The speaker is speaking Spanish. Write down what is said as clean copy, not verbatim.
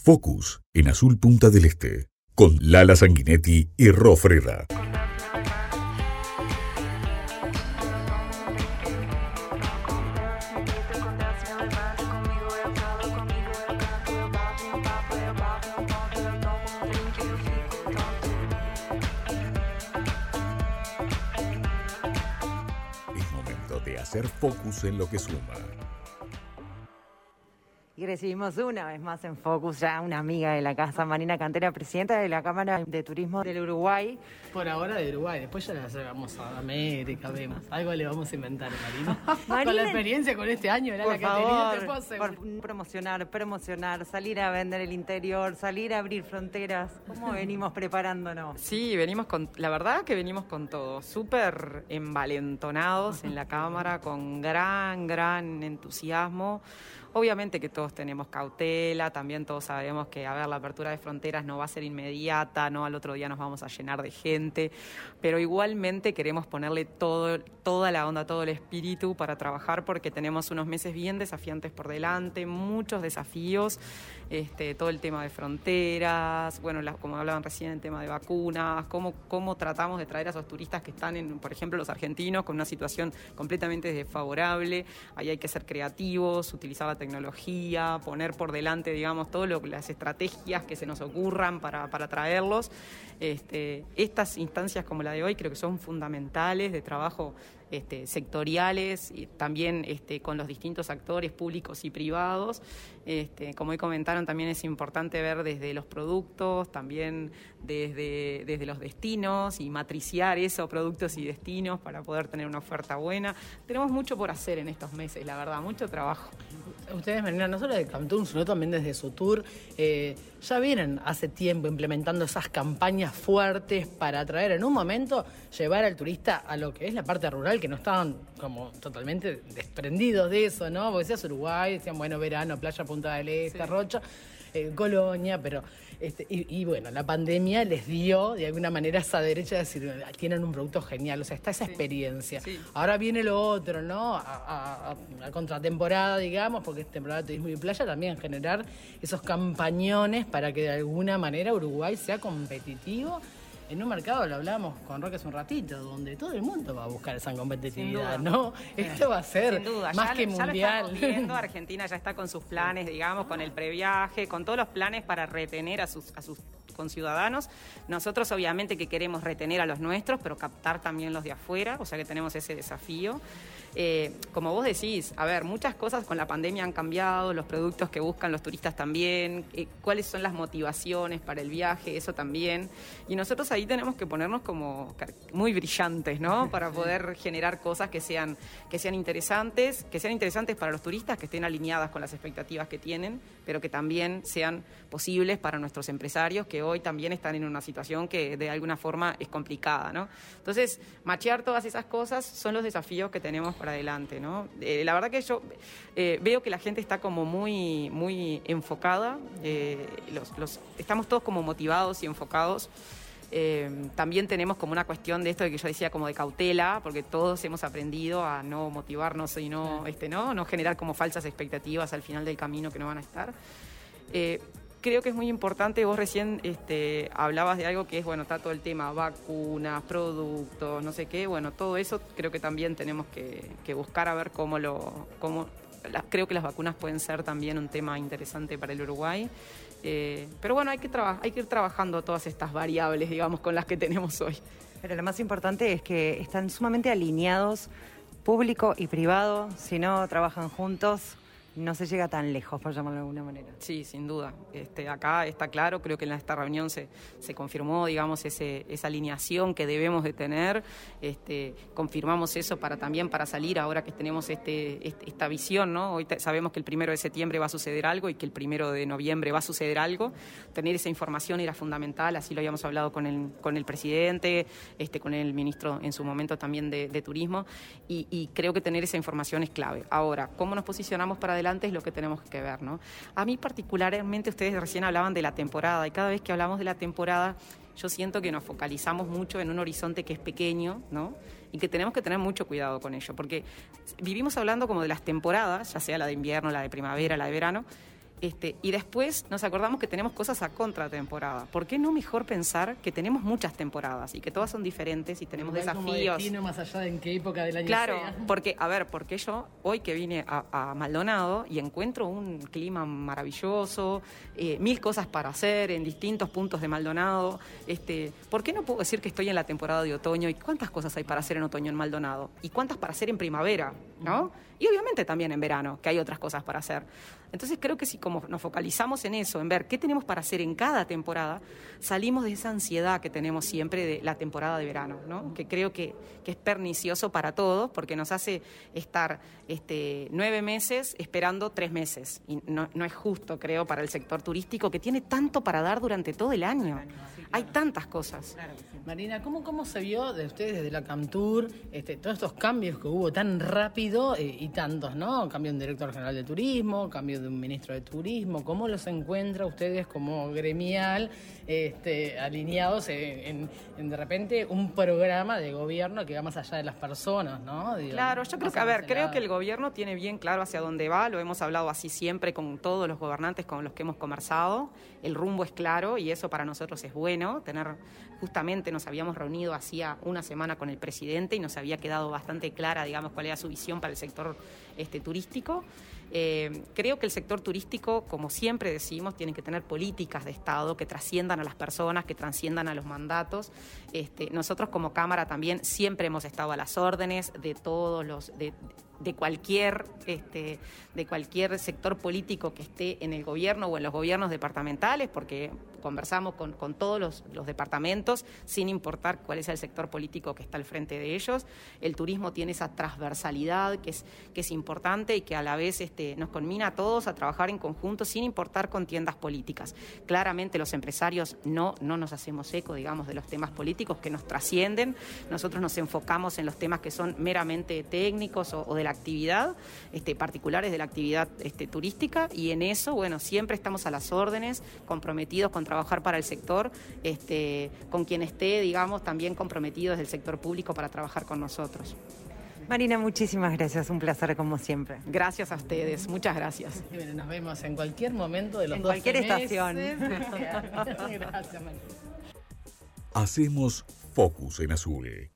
Focus, en Azul Punta del Este, con Lala Sanguinetti y Ro Freda. Es momento de hacer focus en lo que suma. Y recibimos una vez más en Focus ya una amiga de la casa, Marina Cantera, presidenta de la Cámara de Turismo del Uruguay. Por ahora de Uruguay, después ya la llevamos a América, vemos. Algo le vamos a inventar, Marina. Marina, con la experiencia con este año, era la que ha tenido, te puedo asegurar. Promocionar, salir a vender el interior, salir a abrir fronteras. ¿Cómo venimos preparándonos? Sí, la verdad que venimos con todo, súper envalentonados en la Cámara, con gran entusiasmo. Obviamente que todos tenemos cautela, también todos sabemos que, la apertura de fronteras no va a ser inmediata, no al otro día nos vamos a llenar de gente, pero igualmente queremos ponerle toda la onda, todo el espíritu para trabajar porque tenemos unos meses bien desafiantes por delante, muchos desafíos, todo el tema de fronteras, bueno, como hablaban recién, el tema de vacunas, cómo tratamos de traer a esos turistas que están, por ejemplo, los argentinos, con una situación completamente desfavorable. Ahí hay que ser creativos, utilizar la tecnología, poner por delante, digamos, todas las estrategias que se nos ocurran para traerlos. Estas instancias como la de hoy creo que son fundamentales de trabajo sectoriales y también con los distintos actores públicos y privados. Como hoy comentaron, también es importante ver desde los productos, también desde los destinos y matriciar eso, productos y destinos, para poder tener una oferta buena. Tenemos mucho por hacer en estos meses, la verdad, mucho trabajo. Ustedes, Marina, no solo de Cancún, sino también desde su tour, ya vienen hace tiempo implementando esas campañas fuertes para atraer en un momento, llevar al turista a lo que es la parte rural, que no estaban como totalmente desprendidos de eso, ¿no? Porque decías Uruguay, decían, bueno, verano, playa Punta del Este, sí. Rocha, Colonia, pero... Y bueno, la pandemia les dio de alguna manera esa derecha de decir, tienen un producto genial, o sea, está esa experiencia. Sí. Ahora viene lo otro, ¿no? A contratemporada, digamos, porque es temporada de turismo y playa, también generar esos campañones para que de alguna manera Uruguay sea competitivo en un mercado, lo hablamos con Roque hace un ratito, donde todo el mundo va a buscar esa competitividad, ¿no? Esto va a ser más que mundial. Ya lo estamos viendo, Argentina ya está con sus planes, digamos, con el previaje, con todos los planes para retener a sus conciudadanos. Nosotros obviamente que queremos retener a los nuestros, pero captar también los de afuera, o sea que tenemos ese desafío. Como vos decís, muchas cosas con la pandemia han cambiado, los productos que buscan los turistas también, cuáles son las motivaciones para el viaje, eso también. Y nosotros ahí tenemos que ponernos como muy brillantes, ¿no? Para poder generar cosas que sean interesantes para los turistas, que estén alineadas con las expectativas que tienen, pero que también sean posibles para nuestros empresarios, que hoy también están en una situación que de alguna forma es complicada, ¿no? Entonces, machear todas esas cosas son los desafíos que tenemos para adelante, ¿no? La verdad que yo veo que la gente está como muy enfocada, estamos todos como motivados y enfocados. También tenemos como una cuestión de esto de que yo decía como de cautela, porque todos hemos aprendido a no motivarnos y no generar como falsas expectativas al final del camino que no van a estar. Creo que es muy importante, vos recién hablabas de algo que es, está todo el tema vacunas, productos, no sé qué, todo eso creo que también tenemos que buscar a ver creo que las vacunas pueden ser también un tema interesante para el Uruguay. Pero hay que ir trabajando todas estas variables, digamos, con las que tenemos hoy. Pero lo más importante es que están sumamente alineados, público y privado. Si no trabajan juntos, no se llega tan lejos, por llamarlo de alguna manera. Sí, sin duda. Acá está claro, creo que en esta reunión se confirmó, digamos, esa alineación que debemos de tener. Confirmamos eso para salir ahora que tenemos esta visión, ¿no? Hoy sabemos que el 1 de septiembre va a suceder algo y que el 1 de noviembre va a suceder algo. Tener esa información era fundamental, así lo habíamos hablado con el presidente, con el ministro en su momento también de Turismo, y creo que tener esa información es clave. Ahora, ¿cómo nos posicionamos para adelante? Es lo que tenemos que ver, ¿no? A mí particularmente, ustedes recién hablaban de la temporada, y cada vez que hablamos de la temporada yo siento que nos focalizamos mucho en un horizonte que es pequeño, ¿no? Y que tenemos que tener mucho cuidado con ello, porque vivimos hablando como de las temporadas, ya sea la de invierno, la de primavera, la de verano, Y después nos acordamos que tenemos cosas a contratemporada. ¿Por qué no mejor pensar que tenemos muchas temporadas y que todas son diferentes y tenemos desafíos? Destino más allá de en qué época del año Claro, sea. porque yo hoy que vine a Maldonado y encuentro un clima maravilloso, 1000 cosas para hacer en distintos puntos de Maldonado, ¿por qué no puedo decir que estoy en la temporada de otoño y cuántas cosas hay para hacer en otoño en Maldonado? ¿Y cuántas para hacer en primavera? ¿No? Y obviamente también en verano, que hay otras cosas para hacer. Entonces creo que si como nos focalizamos en eso, en ver qué tenemos para hacer en cada temporada, salimos de esa ansiedad que tenemos siempre de la temporada de verano, ¿no? Que creo que es pernicioso para todos porque nos hace estar 9 meses esperando 3 meses. Y no es justo, creo, para el sector turístico que tiene tanto para dar durante todo el año. Hay tantas cosas. Marina, ¿cómo se vio de ustedes desde la Camtur todos estos cambios que hubo tan rápido y tantos, ¿no? Cambio de un director general de turismo, cambio de un ministro de turismo. ¿Cómo los encuentra ustedes como gremial alineados en de repente un programa de gobierno que va más allá de las personas, ¿no? Digo, claro, yo creo creo que el gobierno tiene bien claro hacia dónde va, lo hemos hablado así siempre con todos los gobernantes con los que hemos conversado, el rumbo es claro y eso para nosotros es bueno, justamente nos habíamos reunido hacía una semana con el presidente y nos había quedado bastante clara, digamos, cuál era su visión para el sector turístico. Creo que el sector turístico, como siempre decimos, tiene que tener políticas de Estado que trasciendan a las personas, que trasciendan a los mandatos. Nosotros como Cámara también siempre hemos estado a las órdenes de todos los de cualquier sector político que esté en el gobierno o en los gobiernos departamentales, porque conversamos con todos los departamentos sin importar cuál es el sector político que está al frente de ellos. El turismo tiene esa transversalidad que es importante y que a la vez nos conmina a todos a trabajar en conjunto sin importar contiendas políticas. Claramente los empresarios no nos hacemos eco, digamos, de los temas políticos que nos trascienden. Nosotros nos enfocamos en los temas que son meramente técnicos o de la actividad, particulares de la actividad turística, y en eso, bueno, siempre estamos a las órdenes, comprometidos con trabajar para el sector, con quien esté, digamos, también comprometidos del sector público para trabajar con nosotros. Marina, muchísimas gracias, un placer como siempre. Gracias a ustedes, muchas gracias. Y bueno, nos vemos en cualquier momento de los en 12 cualquier meses. estación. Gracias, Marina. Hacemos Focus en Azul.